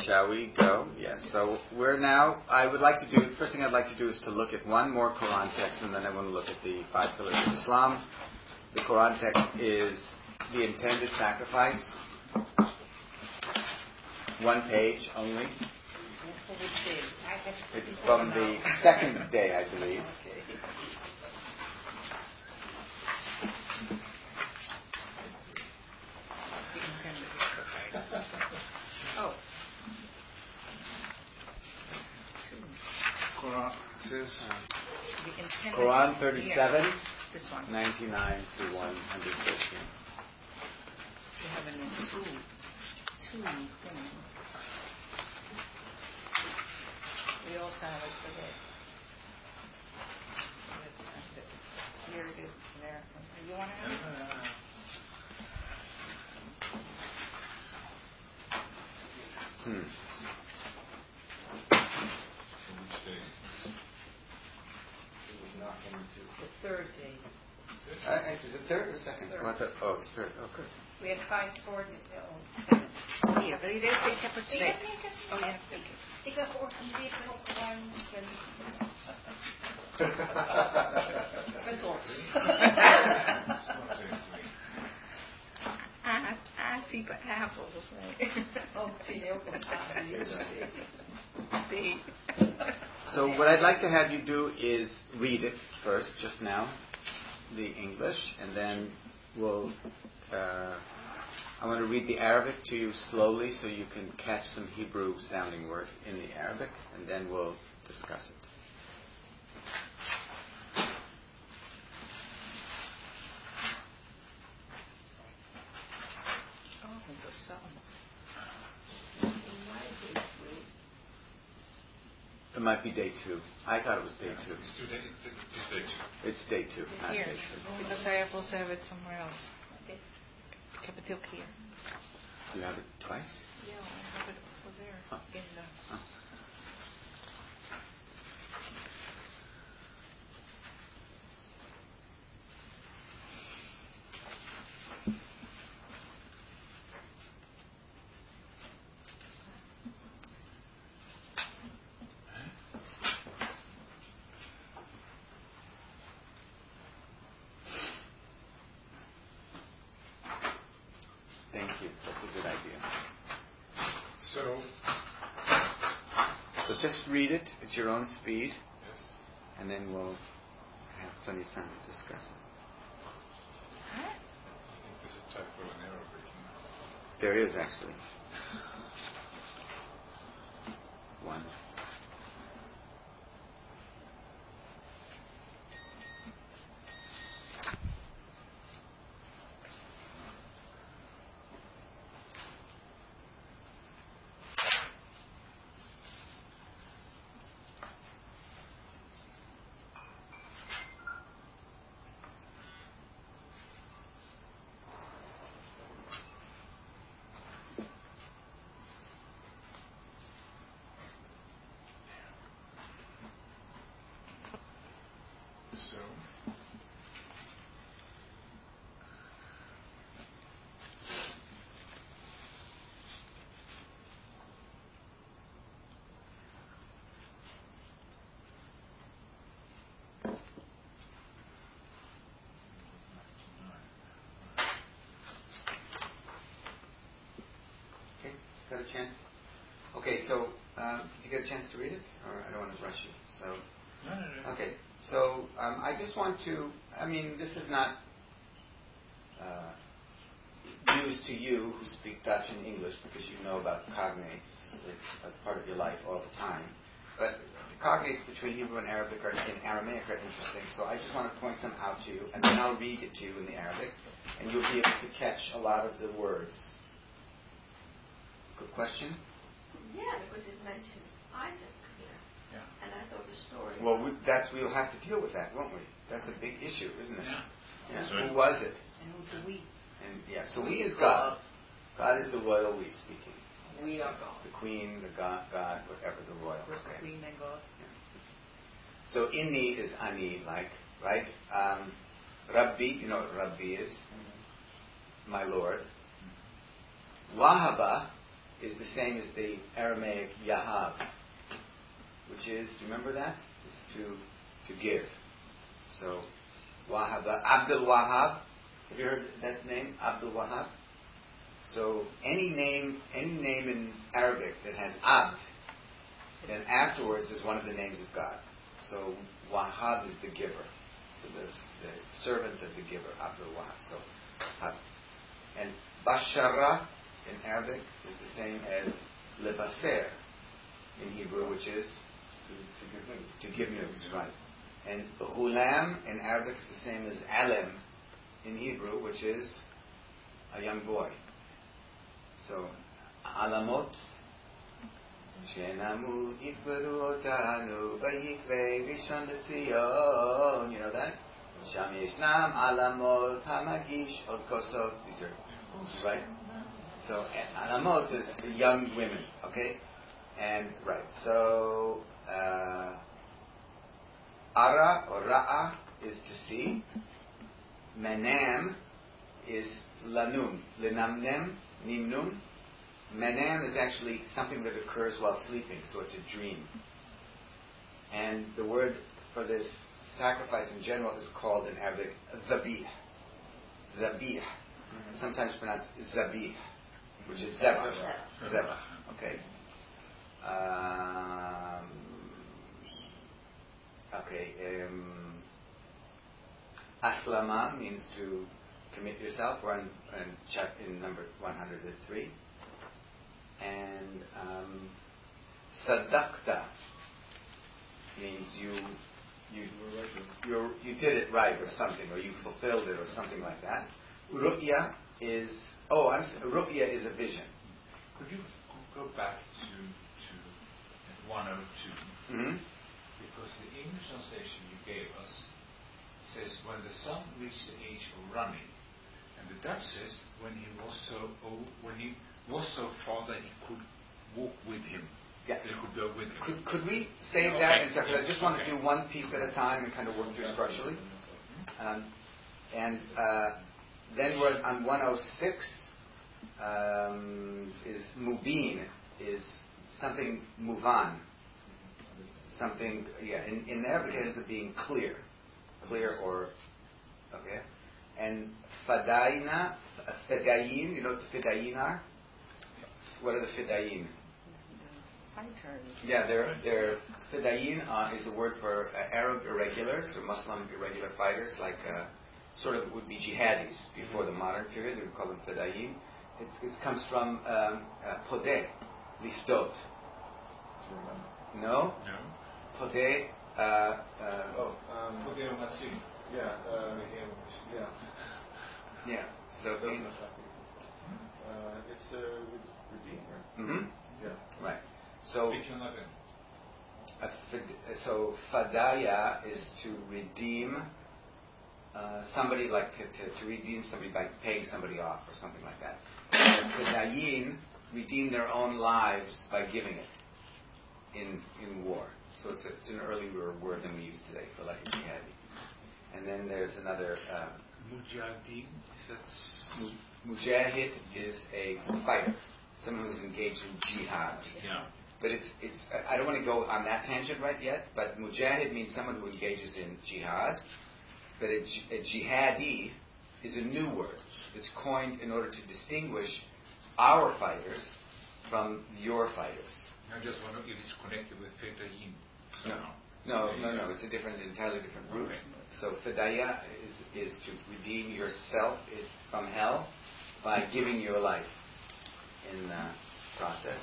shall we go? Yes. So we're now, first thing I'd like to do is to look at one more Quran text, and then I want to look at the 5 pillars of Islam. The Quran text is the intended sacrifice. 1 page only. It's from the second day, I believe. Quran 37, this one. 99 to 113. We have two things. We also have it for this. Here it is. There. You want to have it? The third day. Is it third or second? Third. It's third. Oh, good. We had 5, 4, 7. Hier, wil je deze? Ik heb er 2. Oh ja, oké. Ik ben georganiseerd op gewoon. Ik ben trots. Type A volgens mij. Oh, ik vind je ook een B. So what I'd like to have you do is read it first, just now, the English, and then I want to read the Arabic to you slowly so you can catch some Hebrew-sounding words in the Arabic, and then we'll discuss it. It might be day 2. I thought it was day 2. It's day 2. Not Here, day 2. because I also have it somewhere else. Okay. Ik heb het ook hier. You have it twice? Yeah, I have it also there. In the... Thank you. That's a good idea. So just read it at your own speed, yes. And then we'll have plenty of time to discuss it. I think there's a typo in Arabic. There is actually. 1. So Okay, got a chance? Okay, so did you get a chance to read it? Or I don't want to rush you. So no. okay, so I just want to, this is not news to you who speak Dutch and English because you know about cognates. It's a part of your life all the time. But the cognates between Hebrew and Arabic in Aramaic are interesting, so I just want to point some out to you, and then I'll read it to you in the Arabic, and you'll be able to catch a lot of the words. Good question? Yeah, because it mentions Isaac here. Yeah. And I thought the story... Well, we'll have to deal with that, won't we? That's a big issue, isn't it? Yeah. So who was it? And who's the we? And so we is God. God is the royal we speaking. We are God. The queen, the God, whatever, the royal. First Okay. queen and God. Yeah. So inni is ani, right? Rabbi, you know what Rabbi is? My Lord. Wahaba is the same as the Aramaic Yahav, which is, do you remember that? Is to give. So, Wahab, Abdul Wahab. Have you heard that name, Abdul Wahab? So, any name in Arabic that has Abd, then afterwards is one of the names of God. So, Wahab is the giver. So, the servant of the giver, Abdul Wahab. So, and Bashara in Arabic is the same as Levaser in Hebrew, which is to give news, right? And Ghulam in Arabic is the same as Alam in Hebrew, which is a young boy. So, Alamot, Shenamut Yikbaru Otanu Vayikvei Rishon LeZion. You know that? Sham Yeshnam Alamot Hamagish Od Kosov. These are right. So Alamot is young women. Okay, and right. So Ara or Ra'a is to see. Menam is Lanum. Lenamnem Nimnun. Menam is actually something that occurs while sleeping, so it's a dream. And the word for this sacrifice in general is called in Arabic Zabih. Zabih. Sometimes pronounced Zabih, which is Zebah. Zebah. Okay. Aslama means to commit yourself. We're in number 103. And Sadaqta means you did it right or something, or you fulfilled it or something like that. Ru'ya is Ru'ya is a vision. Could you go back to 102? Mm-hmm. Because the English translation you gave us says when the son reached the age of running, and the Dutch says when he was so far that he could walk with him. Yeah. They could go with him. Could we save that? And I just want to do one piece at a time and kind of work through structurally. Then we're on 106. Is mubin, is something muvan. Something, in Arabic it ends up being clear or, okay. And fadaina, fedayin, you know what the fedayin are? What are the fedayin? Fighters. Yeah, they're fedayin is a word for Arab irregulars or Muslim irregular fighters, like sort of would be jihadis before the modern period. They would call them fedayin. It comes from podeh, lifdot. No? Podeh. Podeh Matsi. Yeah. So it's redeemer. Mm-hmm. Yeah. Right. So fadaya is to redeem somebody, like to redeem somebody by paying somebody off or something like that. Fadayin redeem their own lives by giving it in war. So it's an earlier word than we use today for like a jihadi. And then there's another Mujahideen. Is that Mujahid is a fighter, someone who's engaged in jihad. Yeah. But it's I don't want to go on that tangent right yet, but mujahid means someone who engages in jihad. But a jihadi is a new word. It's coined in order to distinguish our fighters from your fighters. I just wonder if it's connected with Fedayin. No. It's a entirely different root. So fedaya is to redeem yourself from hell by giving your life in the process.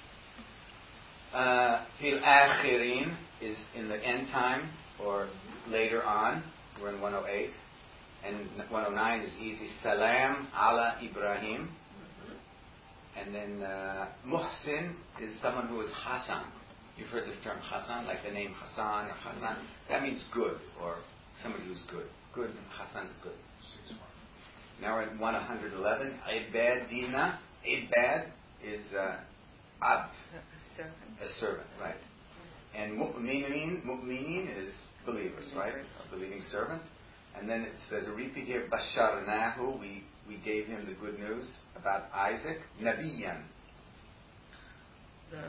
Fil akhirin is in the end time or later on. We're in 108. And 109 is easy. Salam ala Ibrahim. And then Muhsin is someone who is Hassan. You've heard the term Hassan, like the name Hassan or Hassan. That means good, or somebody who's good. Good, and Hassan is good. Now we're at 111. Ibadina. Ibad is Abd. A servant, right. And Mu'minin is believers, right? A believing servant. And then there's a repeat here. Basharnahu. We gave him the good news about Isaac. Nabiyan.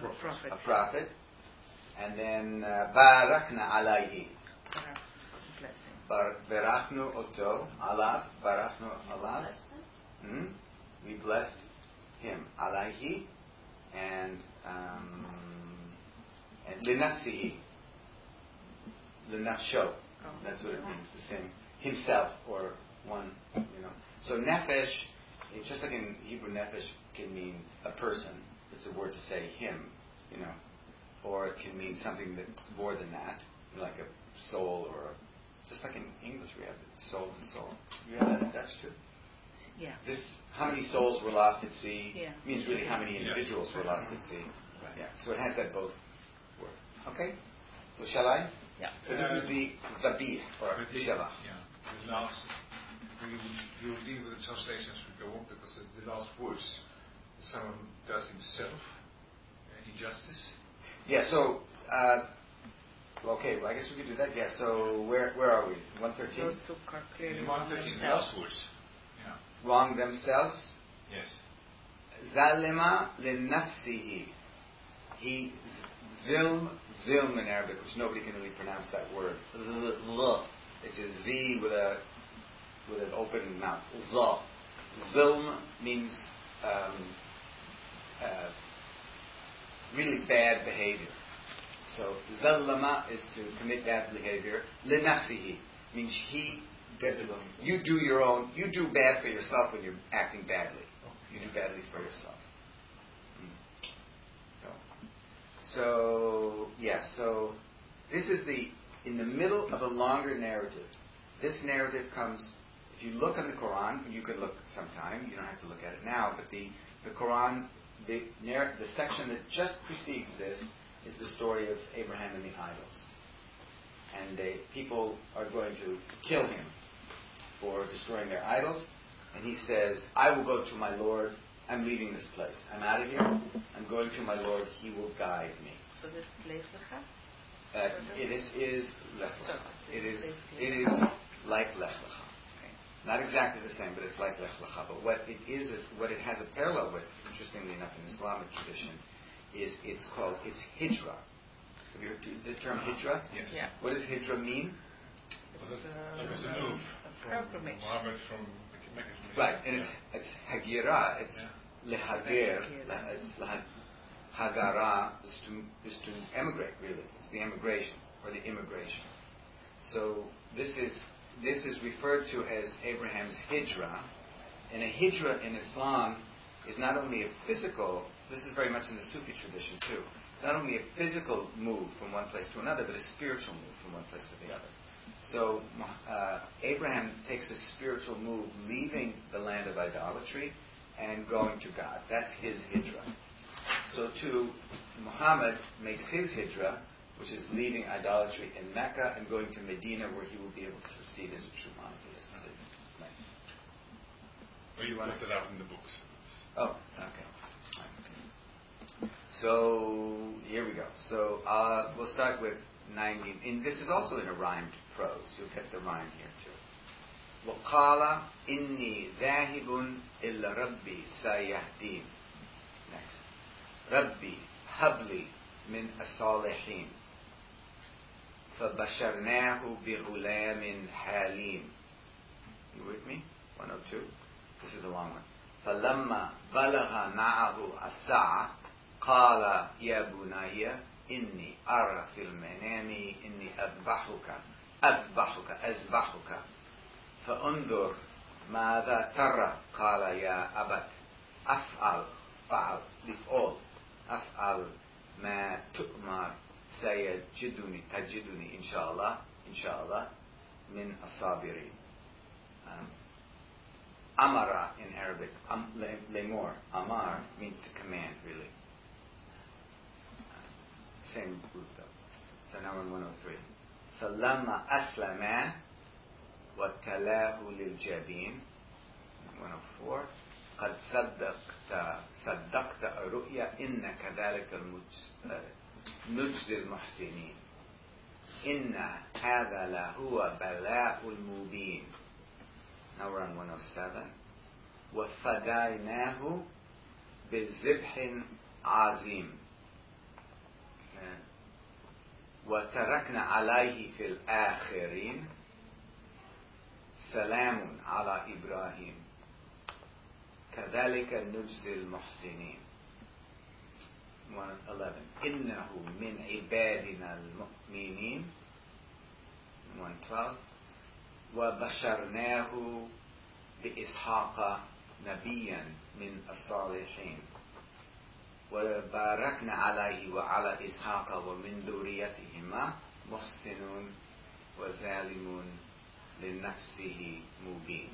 prophet. A prophet. And then Barakna alayhi. Blessing. Barachnu oto alav. Barachnu alav. We blessed him. Alayhi. And linafsihi. Linafsho. That's what it means. The same. Himself or one, So nefesh, it's just like in Hebrew, nefesh can mean a person. It's a word to say him, or it can mean something that's more than that, like a soul just like in English we have soul and soul. You have that in Dutch too? Yeah. How many souls were lost at sea means really how many individuals were lost at sea. Right. Yeah. So it has that both word. Okay? So shall I? Yeah. So this is the Zabih or Zebach. The last, we will deal with the translations as we go on, because the last words, someone does himself injustice. Yeah, so, okay, well, I guess we could do that. Yeah, so where are we? 113? Those who are clearly 113, the last words. Yeah. Wrong themselves. Yes. Zalima linafsihi. He, Zilm in Arabic, which nobody can really pronounce that word. It's a Z with an open mouth. Zilm means really bad behavior. So zallama is to commit bad behavior. Linafsihi means you do bad for yourself when you're acting badly. You do badly for yourself. So this is in the middle of a longer narrative. This narrative comes, if you look in the Quran, you can look sometime, you don't have to look at it now, but the Quran, the section that just precedes this is the story of Abraham and the idols. And people are going to kill him for destroying their idols. And he says, I will go to my Lord. I'm leaving this place. I'm out of here. I'm going to my Lord. He will guide me. So this is Lech Lecha? It is Lech Lecha. It is like Lech Lecha. Okay. Not exactly the same, but it's like Lech Lecha. But what it has a parallel with, interestingly enough, in Islamic tradition, is it's Hijra. Have you heard the term Hijra? Yes. Yeah. What does Hijra mean? It was a move from pilgrimage. Muhammad from Mecca to Medina. Right, and it's Hagira, it's Lehager, it's Hagara is to emigrate, really. It's the emigration or the immigration. So this is referred to as Abraham's Hijra, and a Hijra in Islam is not only a physical. This is very much in the Sufi tradition too. It's not only a physical move from one place to another, but a spiritual move from one place to the other. So Abraham takes a spiritual move, leaving the land of idolatry and going to God. That's his Hijra. So too, Muhammad makes his Hijra, which is leaving idolatry in Mecca and going to Medina, where he will be able to succeed as a true monotheist. Right. Well, you put it out in the books. Oh, okay. So here we go. So we'll start with 19. And this is also in a rhymed prose. You'll get the rhyme here too. وَقَالَ إِنِّي ذَاهِبٌ إِلَّا رَبِّي سَيَهْدِينَ. Next. رَبِّي هَبْلِي مِنْ الصَّالِحِينَ فَبَشَرْنَاهُ بِغُلَامٍ حَلِيمٍ. You with me? 102. This is a long one. فَلَمَّا بَلَغَ مَعَهُ السَّعْيَ قَالَ يَا بُنَيَّ إِنِّي أَرَى فِي الْمَنَامِ إِنِّي أَذْبَحُكَ فَأَنْظُرْ ماذا ترى قال يا أبت أفعل ما تؤمر تجدني إن شاء الله من الصابرين. Amara in Arabic, lemor, amar means to command, really. Same root though. So now we're in 103. فَلَمَّا أَسْلَمَا وَتَلَاهُ لِلْجَبِينِ 104. قَدْ صَدَّقْتَ الرُّؤْيَا إِنَّ كَذَلِكَ نُجْزِي الْمُحْسِنِينَ إِنَّ هَذَا لَهُوَ بَلَاءٌ الْمُبِينَ. Now we're on 107. وَفَدَيْنَاهُ بِذِبْحٍ عَظِيمٍ وتركنا عليه في الآخرين سلام على إبراهيم كذلك نجزي المحسنين. 111 إنه من عبادنا المؤمنين. 112 وبشرناه بإسحاق نبيا من الصالحين وباركنا عليه وعلى إسحاق ومن ذريتهما محسن وظالم لنفسه مبين.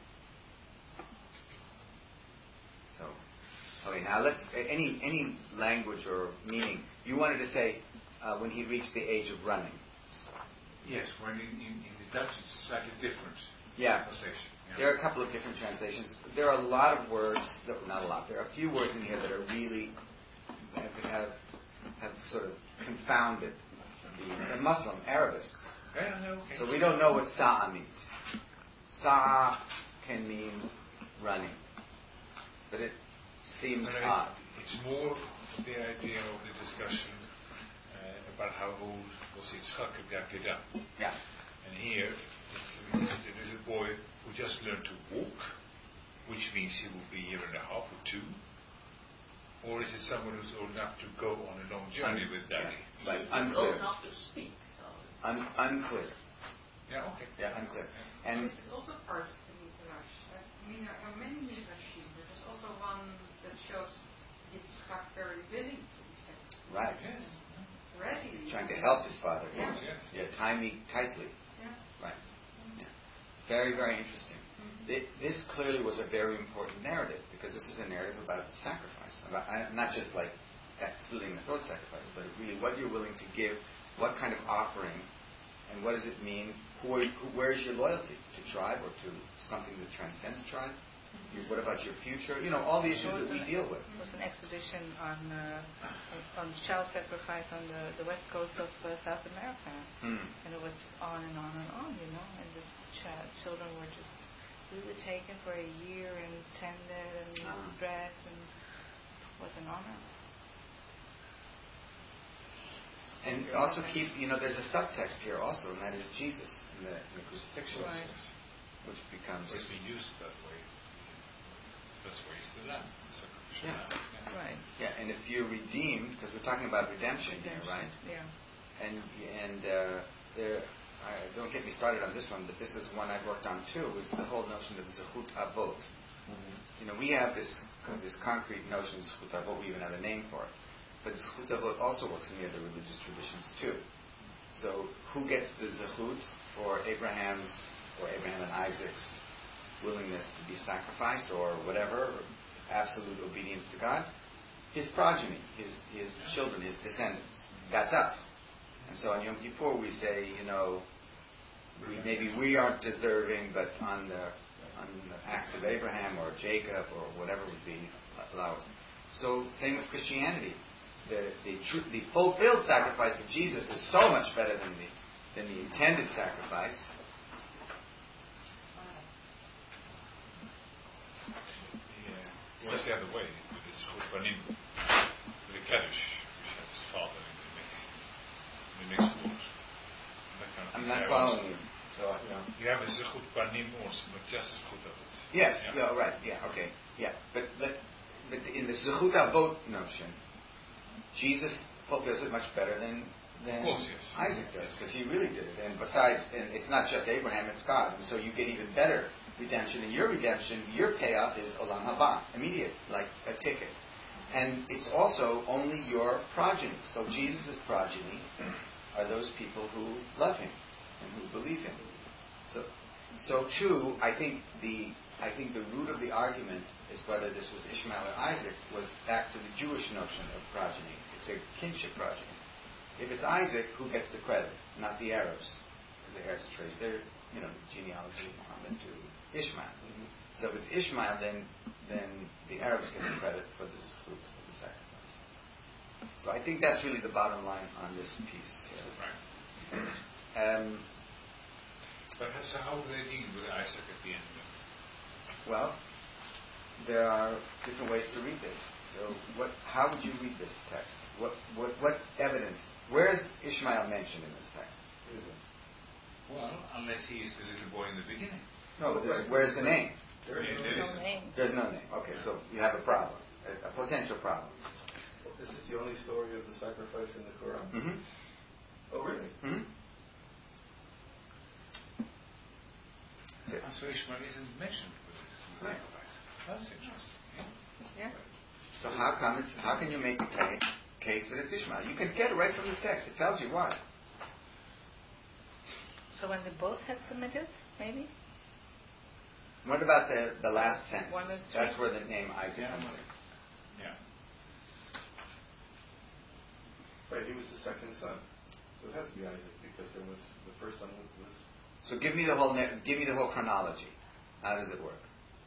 So, okay, now let's, any language or meaning. You wanted to say when he reached the age of running. Yes, when in the Dutch it's slightly different. Yeah. Translation. Yeah. There are a couple of different translations. There are a lot of words, not a lot, there are a few words in here that are really, have sort of confounded the Muslim Arabists. Yeah, okay. So we don't know what sa'a means. Sa'a can mean running. But it seems odd. It's more the idea of the discussion about how old was Yitzchak at Yakedah. Yeah. And here, it is a boy who just learned to walk, which means he will be a year and a half or two. Or is it someone who's old enough to go on a long journey with daddy? Yeah. But He's unclear. old enough to speak. So. Unclear. Yeah, okay. Yeah, unclear. And this is also part of the Midrash. I mean, there are many Midrashim, but there's also one that shows Yitzchak very willing to be sacrificed. right. Yes. Ready. Trying to help his father. Yeah. Yes. Yeah, tie me tightly. Yeah. Right. Yeah. Very, very interesting. This clearly was a very important narrative because this is a narrative about sacrifice, about not just like slitting the throat sacrifice, but really what you're willing to give, what kind of offering, and what does it mean? Where's your loyalty to tribe or to something that transcends tribe? What about your future? You know, all the issues that we deal with. There was an exhibition on child sacrifice on the west coast of South America, and it was on and on and on, you know, and the children were just, we were taken for a year and tended and dressed, and it was an honor. And also keep, you know, there's a subtext here also, and that is Jesus in the crucifixion, Right. which becomes... But we use that way. That's why it's the lamb, the sacrificial Yeah. lamb. Right. Yeah, and if you're redeemed, because we're talking about redemption here, right? Yeah. And there, don't get me started on this one, but this is one I've worked on too, is the whole notion of zechut avot. You know, we have this concrete notion of zechut avot, we even have a name for it. But zechut avot also works in the other religious traditions too. So who gets the zechut for Abraham and Isaac's willingness to be sacrificed or whatever, or absolute obedience to God? His progeny, his children, his descendants. That's us. And so on Yom Kippur we say, you know, maybe we aren't deserving, but on the acts of Abraham or Jacob or whatever would be, allow us. So same with Christianity. The fulfilled sacrifice of Jesus is so much better than the intended sacrifice. It was the other way, with his Churbanim, with the Kaddish, which had his father in the mixed wars. I'm not following you. So, you have a Zechut Banim also, not just Zechut Avot. Yes, yeah, right, yeah, okay, yeah. But in the Zechut Avot notion, Jesus fulfills it much better than of course, yes. Isaac does, because he really did it. And besides, and it's not just Abraham, it's God. And so you get even better redemption. And your redemption, your payoff is Olam Haba, immediate, like a ticket. And it's also only your progeny. So Jesus' progeny are those people who love him and who believe him. So too, I think the root of the argument is whether this was Ishmael or Isaac was back to the Jewish notion of progeny. It's a kinship progeny. If it's Isaac, who gets the credit? Not the Arabs, because the Arabs trace their genealogy of Muhammad to Ishmael. So if it's Ishmael, then the Arabs get the credit for this fruit of the sacrifice. So I think that's really the bottom line on this piece. Right. But so how do they deal with Isaac at the end? Well, there are different ways to read this. So how would you read this text? What evidence evidence. Where is Ishmael mentioned in this text? Well, unless he is the little boy in the beginning. No, but where's the name? There's no name. There's no name. Okay, so you have a problem, a potential problem. This is the only story of the sacrifice in the Quran. Mm-hmm. Oh, really? Mm-hmm. So Ishmael isn't mentioned with this sacrifice. That's interesting. Yeah. So how can you make the case that it's Ishmael? You can get it right from this text. It tells you why. So when they both had submitted, maybe? What about the last sentence? 1 and 3. That's where the name Isaac comes in. Yeah. Right, he was the second son. So it had to be Isaac because there was the first son was. So give me the whole chronology. How does it work?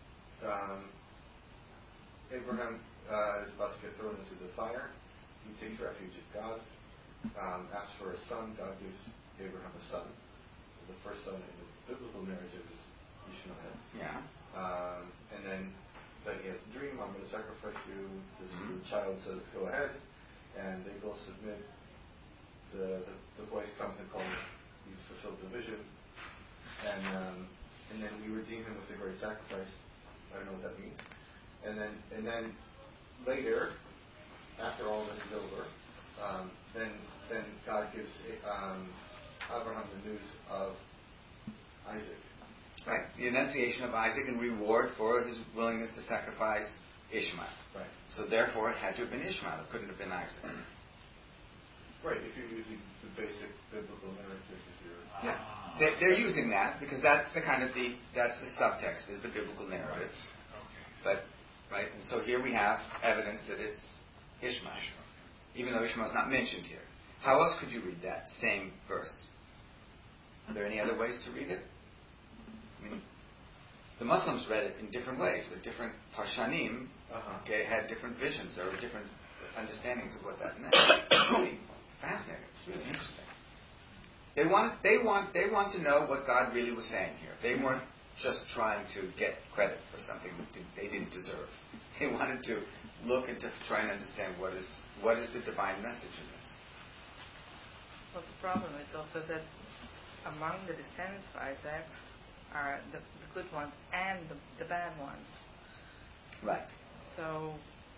Abraham is about to get thrown into the fire. He takes refuge in God. Asks for a son. God gives Abraham a son. The first son in the biblical narrative is Ishmael. Yeah. And then he has a dream. I'm going to sacrifice you. The child says, "Go ahead," and they both submit. The voice comes and calls, "You've fulfilled the vision." And then we redeem him with a great sacrifice. I don't know what that means. And then later, after all this is over, then God gives Abraham the news of Isaac. Right. The annunciation of Isaac in reward for his willingness to sacrifice Ishmael. Right. So therefore, it had to have been Ishmael. It couldn't have been Isaac. Right. If you're using the basic biblical narrative as your. Yeah. They're using that because that's the subtext is the biblical narrative. Right. Okay. But right, and so here we have evidence that it's Ishmael, even though Ishmael's not mentioned here. How else could you read that same verse? Are there any other ways to read it? I mean, the Muslims read it in different ways. The different Parshanim had different visions. There were different understandings of what that meant. It's really fascinating. It's really interesting. They want to know what God really was saying here. They weren't just trying to get credit for something that they didn't deserve. They wanted to look and to try and understand what is the divine message in this. Well, the problem is also that among the descendants of Isaac are the good ones and the bad ones. Right. So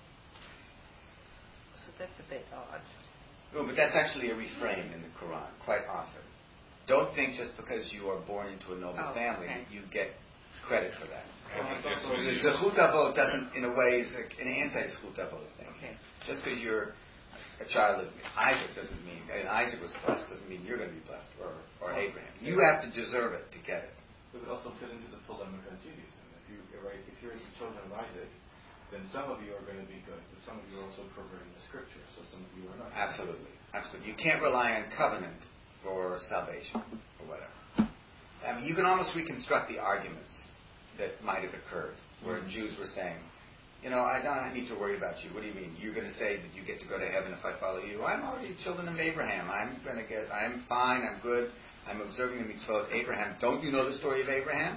that's a bit odd. Oh, but that's actually a refrain in the Quran, quite often. Don't think just because you are born into a noble family that you get credit for that. The Zechut Avot doesn't, in a way, is an anti-Zechut Avot thing. Okay. Just because you're a child of Isaac doesn't mean, and Isaac was blessed, doesn't mean you're going to be blessed, or Abraham. You have to deserve it to get it. It would also fit into the polemic on Judaism. If you're the children of Isaac, then some of you are going to be good, but some of you are also perverting the scripture, so some of you are not. Absolutely. You can't rely on covenant for salvation, or whatever. I mean, you can almost reconstruct the arguments that might have occurred, where Jews were saying, I don't need to worry about you. What do you mean? You're going to say that you get to go to heaven if I follow you? I'm already children of Abraham. I'm fine, I'm good, I'm observing the mitzvot of Abraham. Don't you know the story of Abraham?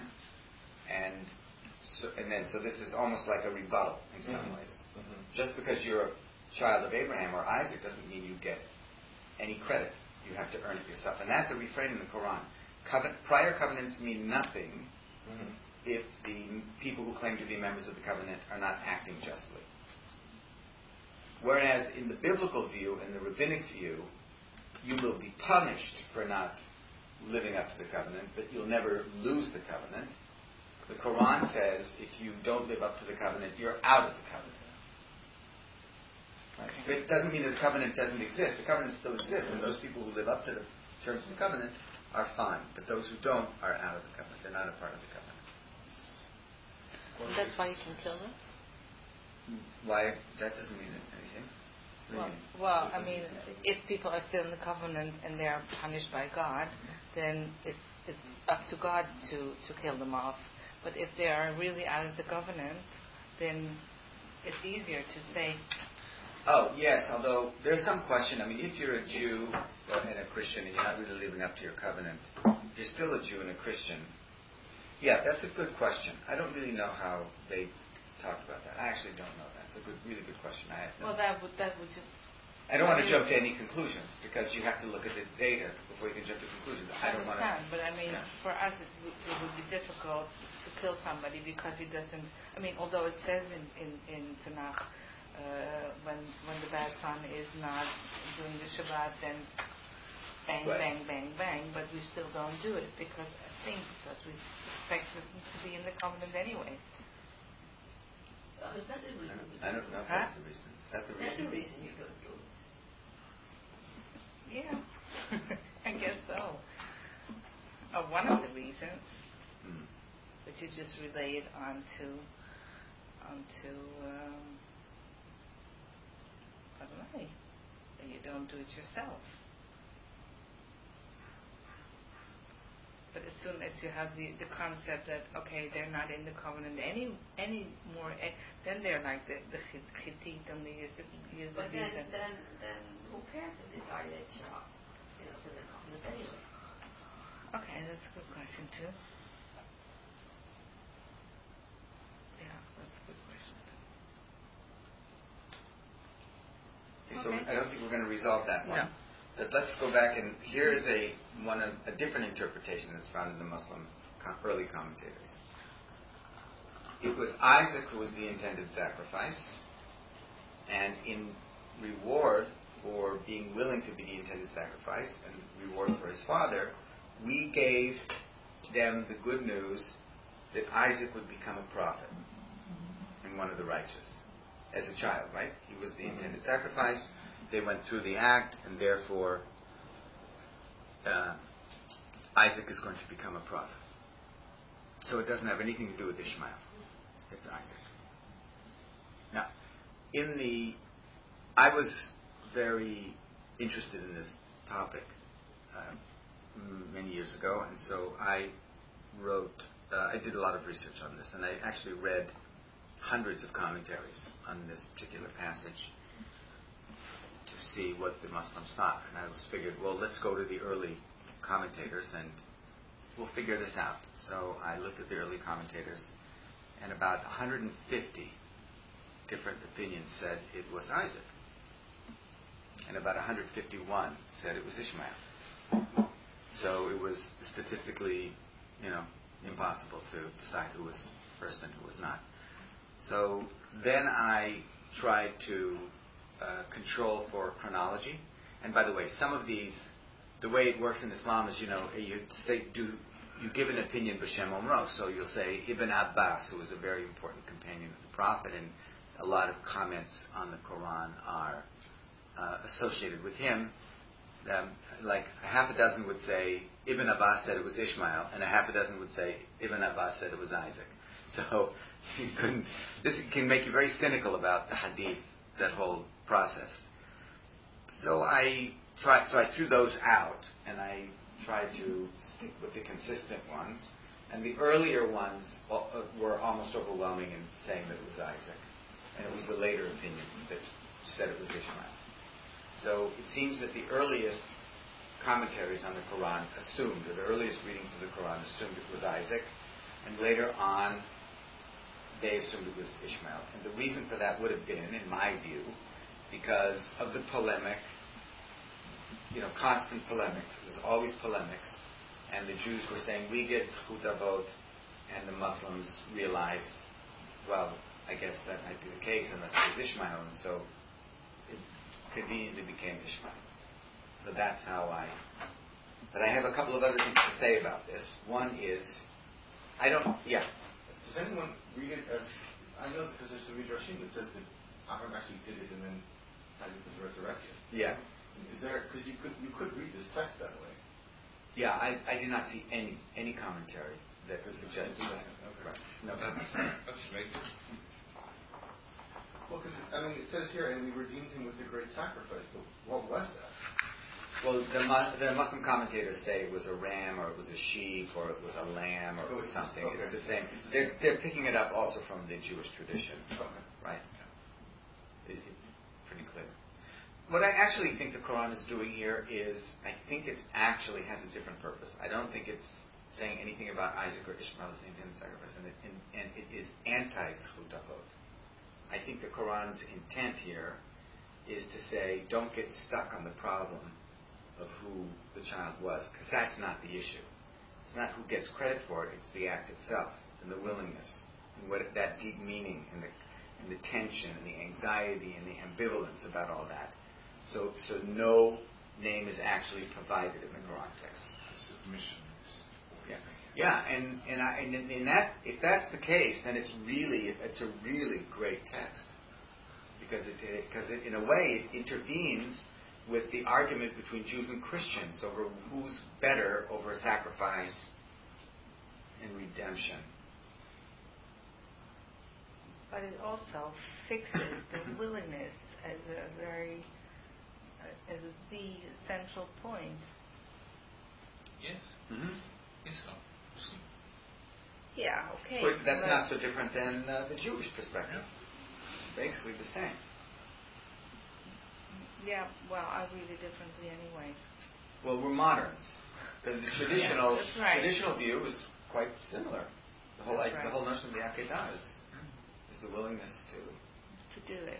So this is almost like a rebuttal in some ways. Mm-hmm. Just because you're a child of Abraham or Isaac doesn't mean you get any credit. You have to earn it yourself. And that's a refrain in the Quran. Prior covenants mean nothing if the people who claim to be members of the covenant are not acting justly. Whereas in the biblical view, in the rabbinic view, you will be punished for not living up to the covenant, but you'll never lose the covenant. The Quran says if you don't live up to the covenant, you're out of the covenant. Right? But it doesn't mean that the covenant doesn't exist. The covenant still exists, and those people who live up to the terms of the covenant are fine. But those who don't are out of the covenant. They're not a part of the covenant. That's why you can kill them? Why? That doesn't mean anything. Well, I mean, if people are still in the covenant and they are punished by God, then it's up to God to kill them off. But if they are really out of the covenant, then it's easier to say. Oh, yes, although there's some question. I mean, if you're a Jew and a Christian and you're not really living up to your covenant, you're still a Jew and a Christian. Yeah, that's a good question. I don't really know how they talked about that. I actually don't know that. It's a really good question. Well, that would just I don't want to jump to any conclusions because you have to look at the data before you can jump to conclusions. I don't want to. But I mean, for us, it would be difficult to kill somebody because it doesn't. I mean, although it says in Tanakh, when the bad son is not doing the Shabbat, then bang, bang, bang, bang. But we still don't do it because we expect them to be in the covenant anyway. Is that the reason? I don't know if that's the reason. Is that the reason? That's the reason you don't do it. Yeah, I guess so. One of the reasons, but you just relay it onto Adonai, and you don't do it yourself. But as soon as you have the concept that okay, they're not in the covenant any more, then they're like the Chittit and the Yezid. But then who cares if they violate Shabbat? They're not in the covenant anyway. Okay, that's a good question too. Yeah, that's a good question too. So I don't think we're going to resolve that one. No. But let's go back, and here is a different interpretation that's found in the Muslim early commentators. It was Isaac who was the intended sacrifice, and in reward for being willing to be the intended sacrifice, and reward for his father, we gave them the good news that Isaac would become a prophet and one of the righteous as a child, right? He was the intended sacrifice. They went through the act, and therefore Isaac is going to become a prophet. So it doesn't have anything to do with Ishmael. It's Isaac. Now, I was very interested in this topic many years ago, and so I did a lot of research on this, and I actually read hundreds of commentaries on this particular passage to see what the Muslims thought. And I figured, well, let's go to the early commentators and we'll figure this out. So I looked at the early commentators, and about 150 different opinions said it was Isaac. And about 151 said it was Ishmael. So it was statistically, impossible to decide who was first and who was not. So then I tried to control for chronology. And by the way, some of these, the way it works in Islam is, you give an opinion b'shem omro. So you'll say Ibn Abbas, who was a very important companion of the Prophet, and a lot of comments on the Quran are associated with him. Like a half a dozen would say Ibn Abbas said it was Ishmael, and a half a dozen would say Ibn Abbas said it was Isaac. So this can make you very cynical about the hadith, that whole process. So I threw those out, and I tried to stick with the consistent ones. And the earlier ones were almost overwhelming in saying that it was Isaac. And it was the later opinions that said it was Ishmael. So it seems that the earliest commentaries on the Quran assumed, or the earliest readings of the Quran assumed it was Isaac. And later on, they assumed it was Ishmael. And the reason for that would have been, in my view, because of the polemic, constant polemics. It was always polemics. And the Jews were saying, we get Zechut Avot, and the Muslims realized, well, I guess that might be the case unless it was Ishmael. And so it conveniently became Ishmael. So that's how But I have a couple of other things to say about this. One is, Does anyone read it as, I know because there's some Midrashim that says that Abraham actually did it and then Isaac was resurrected. Yeah. Is there, because you could read this text that way. Yeah, I did not see any commentary that was suggesting that. Okay. Right. No. That's later. Well, because, it says here, and we redeemed him with a great sacrifice, but what was that? Well, the Muslim commentators say it was a ram, or it was a sheep, or it was a lamb, or it was something. Okay. It's the same. They're picking it up also from the Jewish tradition. Okay. Right? Pretty clear. What I actually think the Quran is doing here is, I think it actually has a different purpose. I don't think it's saying anything about Isaac or Ishmael as the intended sacrifice, and it is anti-Zechut Avot. I think the Quran's intent here is to say, don't get stuck on the problem of who the child was, because that's not the issue. It's not who gets credit for it, it's the act itself, and the willingness, and what that deep meaning, and the tension, and the anxiety, and the ambivalence about all that. So no name is actually provided in the Quran text. Submission. Yeah, and in that, if that's the case, then it's a really great text, because it in a way it intervenes with the argument between Jews and Christians over who's better over sacrifice and redemption. But it also fixes the willingness as the central point. Yes. Mm-hmm. Islam. Yeah, okay. But that's not so different than the Jewish perspective. Basically the same. Yeah, well, I read it differently anyway. Well, we're moderns. The traditional right. traditional view is quite similar. The whole That's the whole notion of the Akedah is the willingness to do it.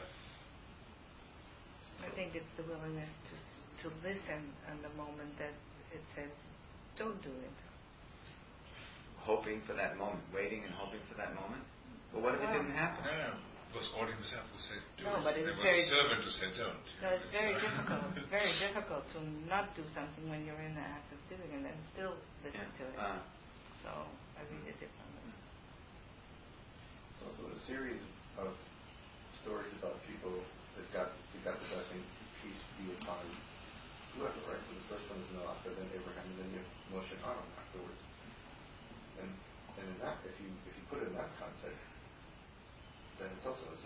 I think it's the willingness to listen in the moment that it says, don't do it. Hoping for that moment, waiting and hoping for that moment. But what if it didn't happen? No. It was ordering himself who said do no, it. but There was a servant who said don't. No, it's very difficult. It's very difficult to not do something when you're in the act of doing it and still listen to it. So I read it differently. It's also a series of stories about people that got the blessing, peace be upon whoever, right? So the first one is Noah, but then Abraham, and then you have Moshe and Aaron afterwards. And in that, if you put it in that context, then it's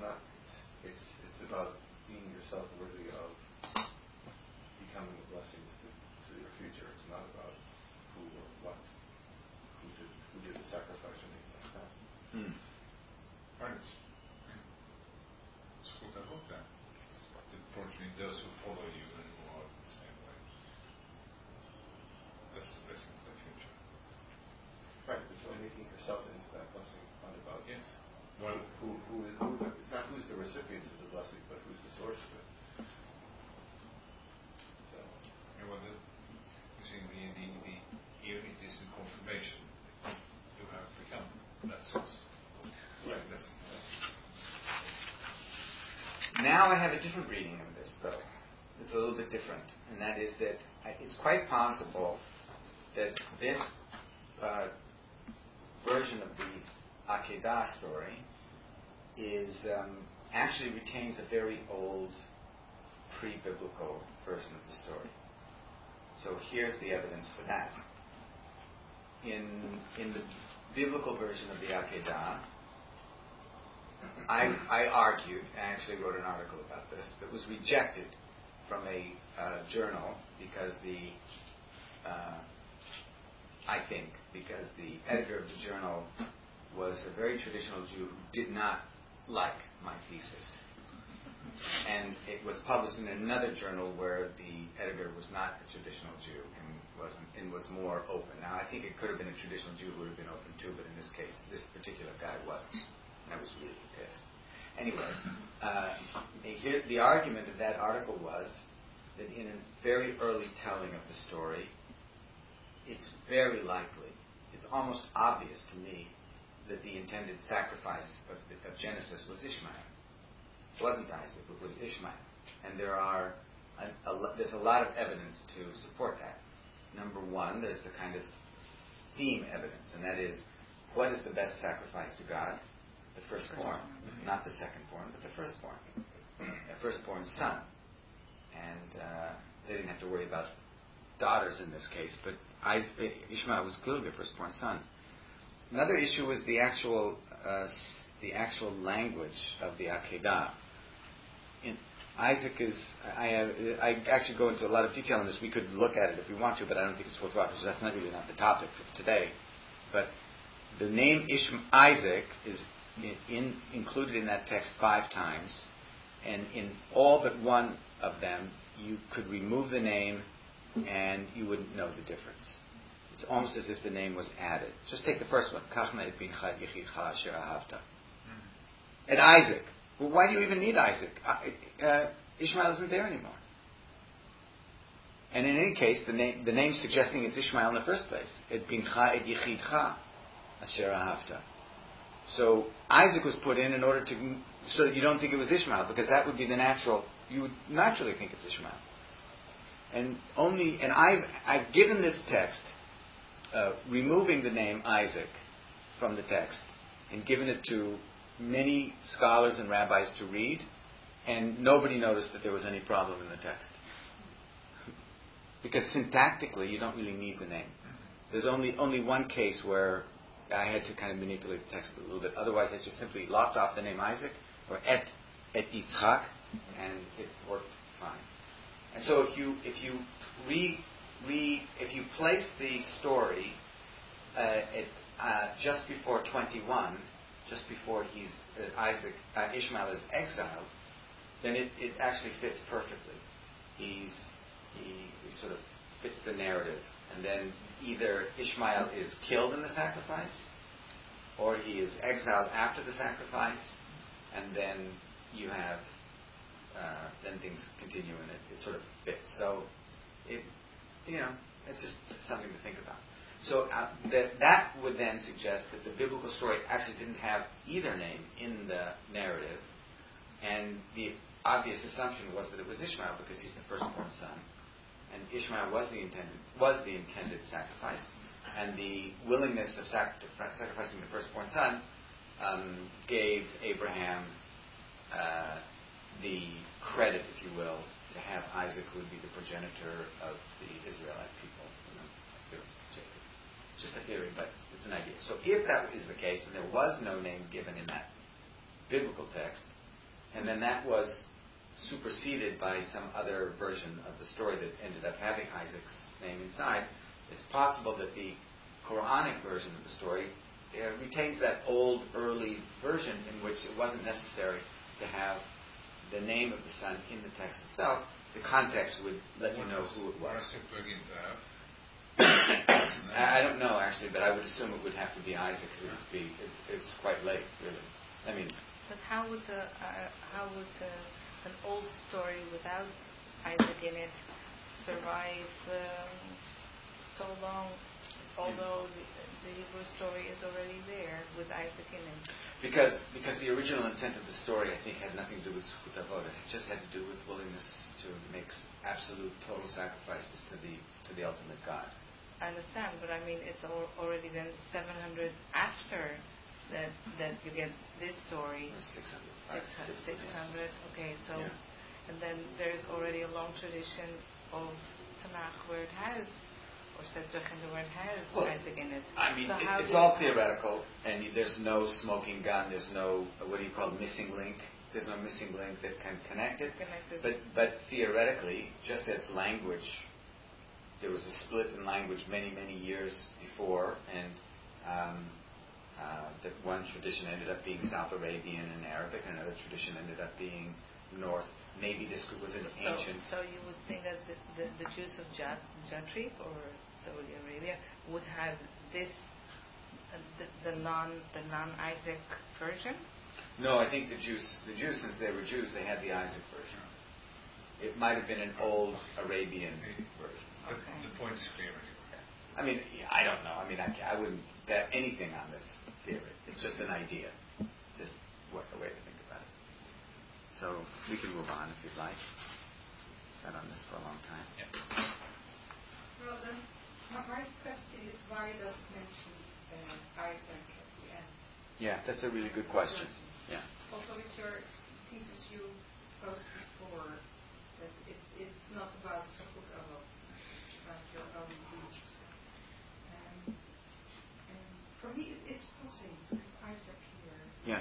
about being yourself worthy of becoming a blessing to your future. It's not about who or what, who did the sacrifice or anything like that. Right. It's good to hope that. Unfortunately, those who follow you and who are the same way. That's the blessing for the future. Right, but you're making yourself into that blessing. It's not about Well, it's not who's the recipients of the blessing, but who's the source of it. So. you see, even it is in confirmation, you have become that source. Right. Now I have a different reading of this, though. It's a little bit different, and that is that it's quite possible that this version of the Akedah story actually retains a very old pre-biblical version of the story. So here's the evidence for that. In the biblical version of the Akedah, I argued, I actually wrote an article about this, that was rejected from a journal because I think the editor of the journal was a very traditional Jew who did not like my thesis. And it was published in another journal where the editor was not a traditional Jew and was more open. Now, I think it could have been a traditional Jew who would have been open too, but in this case, this particular guy wasn't. And I was really pissed. Anyway, the argument of that article was that in a very early telling of the story, it's very likely, it's almost obvious to me, that the intended sacrifice of Genesis was Ishmael. It wasn't Isaac, it was Ishmael. And there's a lot of evidence to support that. Number one, there's the kind of theme evidence, and that is, what is the best sacrifice to God? The firstborn. Not the secondborn, but the firstborn. A firstborn son. And they didn't have to worry about daughters in this case, but Ishmael was clearly a firstborn son. Another issue was the actual language of the Akedah. Isaac is. I actually go into a lot of detail on this. We could look at it if we want to, but I don't think it's worthwhile because that's not really not the topic for today. But the name Isaac is included in that text 5 times, and in all but one of them, you could remove the name, and you wouldn't know the difference. It's almost as if the name was added. Just take the first one. And Isaac. Well, why do you even need Isaac? Ishmael isn't there anymore. And in any case, the name suggesting it's Ishmael in the first place. Et bincha et yichidcha asher ahavta. So Isaac was put in order to, so that you don't think it was Ishmael, because that would be the natural. You would naturally think it's Ishmael. And I've given this text, removing the name Isaac from the text, and given it to many scholars and rabbis to read, and nobody noticed that there was any problem in the text. Because syntactically, you don't really need the name. There's only one case where I had to kind of manipulate the text a little bit. Otherwise, I just simply lopped off the name Isaac, or et Yitzchak, and it worked fine. And so if you place the story just before 21, just before Ishmael is exiled, then it actually fits perfectly. He sort of fits the narrative. And then either Ishmael is killed in the sacrifice, or he is exiled after the sacrifice, and then you have then things continue, and it sort of fits. So it's just something to think about. So that would then suggest that the biblical story actually didn't have either name in the narrative, and the obvious assumption was that it was Ishmael because he's the firstborn son, and Ishmael was the intended sacrifice, and the willingness of sacrificing the firstborn son gave Abraham the credit, if you will, to have Isaac, who would be the progenitor of the Israelite people. Jacob. Just a theory, but it's an idea. So if that is the case, and there was no name given in that biblical text, and then that was superseded by some other version of the story that ended up having Isaac's name inside, it's possible that the Quranic version of the story retains that old, early version in which it wasn't necessary to have the name of the son in the text itself. The context would let you know who it was. I don't know, actually, but I would assume it would have to be Isaac, because it's quite late, really. I mean. But how would an old story without Isaac in it survive so long, although the Hebrew story is already there with Isaac in it? Because the original intent of the story, I think, had nothing to do with Zchut Avot. It just had to do with willingness to make absolute, total sacrifices to the ultimate God. I understand, but I mean, it's already then 700 after that you get this story. 600. 600. Okay, so yeah. And then there's already a long tradition of Tanakh where it has, or Sedrich, and where it has Isaac in it. I mean, so it's all theoretical, and there's no smoking gun. There's no missing link. There's no missing link that can connect it. But theoretically, just as language, there was a split in language many years before, and that one tradition ended up being South Arabian and Arabic, and another tradition ended up being North. Maybe this was an ancient. So you would think that the Jews of Yathrib or Saudi Arabia would have this the non-Isaac version? No, I think the Jews, since they were Jews, they had the Isaac version. It might have been an old Arabian version. Okay. The point is clear. I mean, I don't know. I mean, I wouldn't bet anything on this theory. It's just an idea. Just a way to think about it. So we can move on if you'd like. Sat on this for a long time. Yeah. Well, then, my question is, why does it mention Isaac at the end? Yeah, that's a really good question. Yeah. Also, with your thesis you posed before, that it's not about Zchut Avot, it's about your own deeds. And for me, it's puzzling to have Isaac here.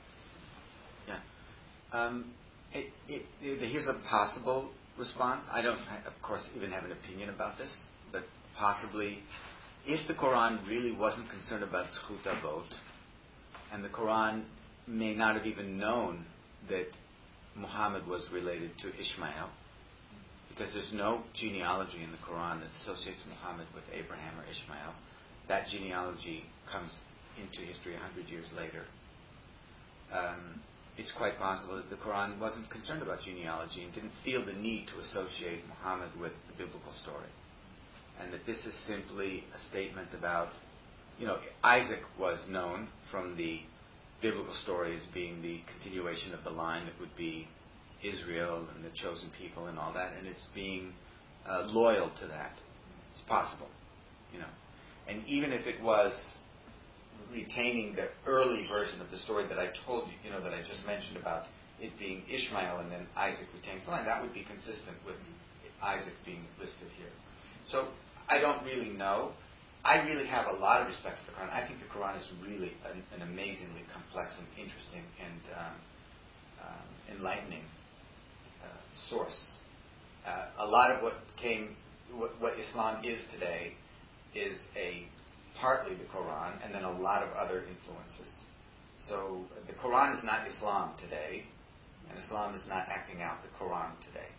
Yeah. Here's a possible response. I don't, of course, even have an opinion about this, but possibly, if the Quran really wasn't concerned about Zchut Avot, and the Quran may not have even known that Muhammad was related to Ishmael, because there's no genealogy in the Quran that associates Muhammad with Abraham or Ishmael. That genealogy comes into history 100 years later. it's quite possible that the Quran wasn't concerned about genealogy and didn't feel the need to associate Muhammad with the biblical story. And that this is simply a statement about, Isaac was known from the biblical story as being the continuation of the line that would be Israel and the chosen people and all that, and it's being loyal to that. It's possible, And even if it was retaining the early version of the story that I told you, that I just mentioned about it being Ishmael and then Isaac retains the line, that would be consistent with Isaac being listed here. So I don't really know. I really have a lot of respect for the Quran. I think the Quran is really an amazingly complex and interesting and enlightening source. A lot of what Islam is today is partly the Quran and then a lot of other influences. So the Quran is not Islam today, and Islam is not acting out the Quran today.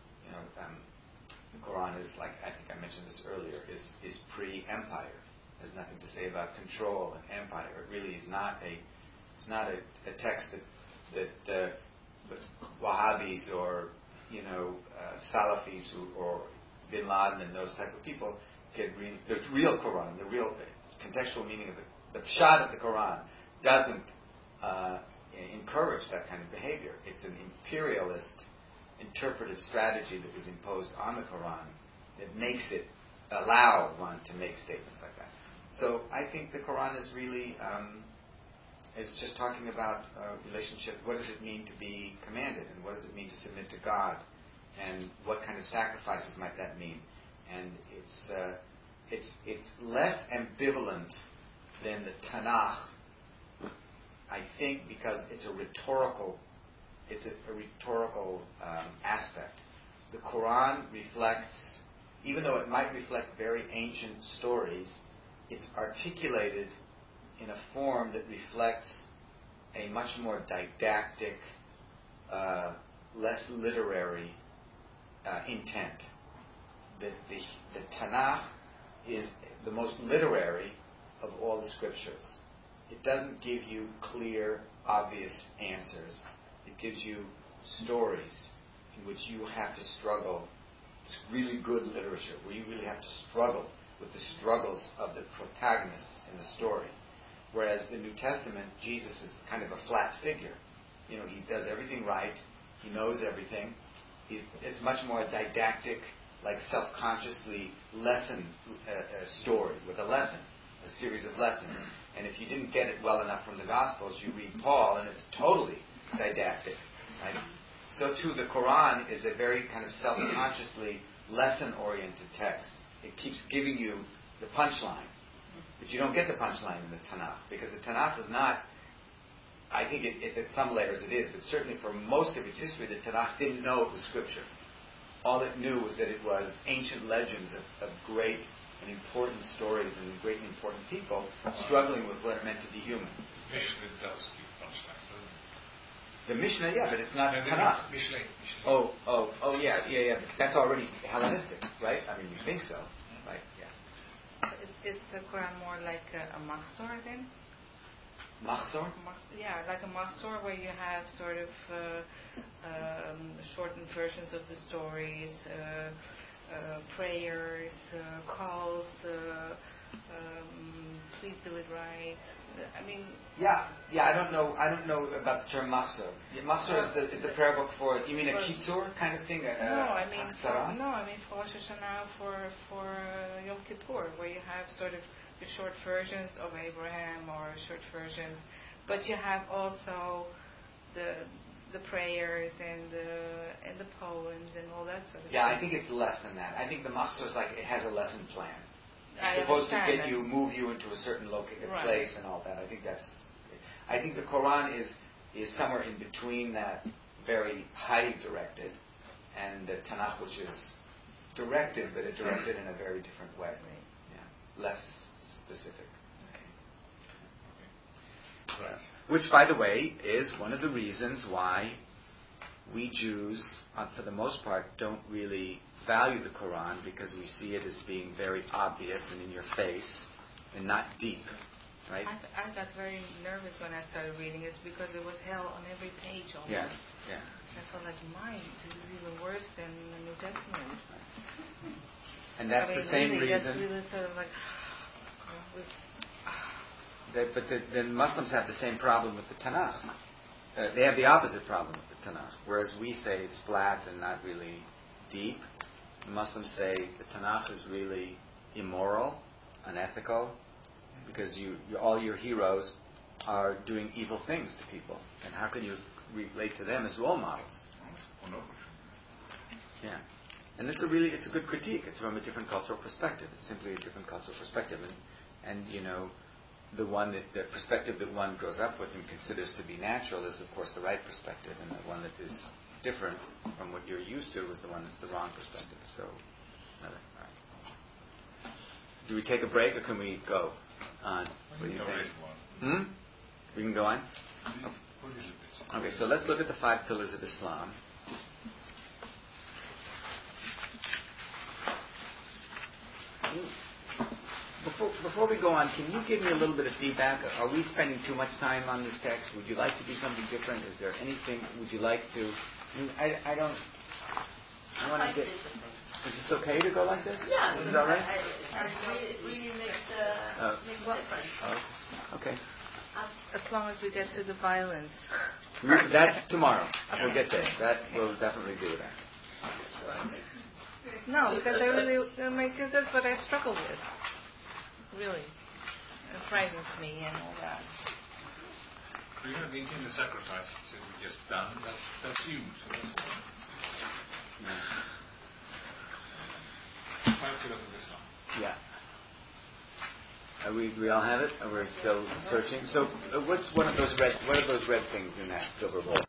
The Quran is, like I think I mentioned this earlier, is pre-empire. It has nothing to say about control and empire. It really is not a text that Wahhabis or Salafis or Bin Laden and those type of people could read. The real Quran, the real contextual meaning of the pshat of the Quran doesn't encourage that kind of behavior. It's an imperialist interpretive strategy that was imposed on the Quran that makes it allow one to make statements like that. So I think the Quran is really is just talking about relationship. What does it mean to be commanded, and what does it mean to submit to God, and what kind of sacrifices might that mean? And it's less ambivalent than the Tanakh, I think, because it's a rhetorical aspect. The Quran reflects, even though it might reflect very ancient stories, it's articulated in a form that reflects a much more didactic, less literary intent. The Tanakh is the most literary of all the scriptures. It doesn't give you clear, obvious answers. It gives you stories in which you have to struggle. It's really good literature where you really have to struggle with the struggles of the protagonists in the story. Whereas the New Testament, Jesus is kind of a flat figure. He does everything right. He knows everything. It's much more didactic, like self-consciously lesson story with a lesson, a series of lessons. And if you didn't get it well enough from the Gospels, you read Paul, and it's totally didactic. Right? So too, the Quran is a very kind of self-consciously lesson-oriented text. It keeps giving you the punchline, but you don't get the punchline in the Tanakh, because the Tanakh is not. I think at some layers it is, but certainly for most of its history, the Tanakh didn't know it was scripture. All it knew was that it was ancient legends of great and important stories and great and important people struggling with what it meant to be human. Mishnah does give punchlines, doesn't it? The Mishnah, yeah, but it's not Tanakh. Mishnah. Oh, yeah. But that's already Hellenistic, right? I mean, we think so, right? Yeah. Is the Quran more like a Mahzor then? Mahzor? Yeah, like a Mahzor where you have sort of shortened versions of the stories, prayers, calls, please do it right. I mean. Yeah. I don't know about the term Mahzor. Mahzor is the prayer book for. You mean a Kitzur kind of thing? I mean for Rosh Hashanah, for Yom Kippur, where you have sort of the short versions of Abraham or short versions, but you have also the prayers and the poems and all that sort of stuff. Yeah, I think it's less than that. I think the Mahzor is like it has a lesson plan. It's I supposed to understand get move you into a certain place and all that. I think the Quran is somewhere in between that very highly directed and the Tanakh, which is directed, but it directed in a very different way. Right. Yeah, less specific. Okay. Right. Which, by the way, is one of the reasons why we Jews, for the most part, don't really value the Quran, because we see it as being very obvious and in your face and not deep. right? I got very nervous when I started reading it because it was hell on every page almost. Yeah. I felt like, this is even worse than the New Testament. And that's the same really, reason. That's really sort of like, the Muslims have the same problem with the Tanakh. They have the opposite problem with the Tanakh. Whereas we say it's flat and not really deep, the Muslims say the Tanakh is really immoral, unethical, because all your heroes are doing evil things to people. And how can you relate to them as role models? Yeah. And it's a good critique. It's from a different cultural perspective. It's simply a different cultural perspective. And the perspective that one grows up with and considers to be natural is, of course, the right perspective, and the one that is different from what you're used to is the one that's the wrong perspective. So, all right. Do we take a break, or can we go on? What do you think? We can go on? Okay, so let's look at the 5 pillars of Islam. Before we go on, can you give me a little bit of feedback? Are we spending too much time on this text? Would you like to do something different? Is there anything? Would you like to? I don't. I want to get. Is this okay to go like this? Yeah. Is that all right? It really makes a difference. Okay. As long as we get to the violence. That's tomorrow. We'll get there. We'll definitely do that. No, because that's what I struggle with. Really. It frightens me and all that. In the sacrifice that we just done, that's you. So that's all. 5 pillars of Islam. Yeah. We all have it, or we're still searching. So, what's one of those red things in that silver bowl?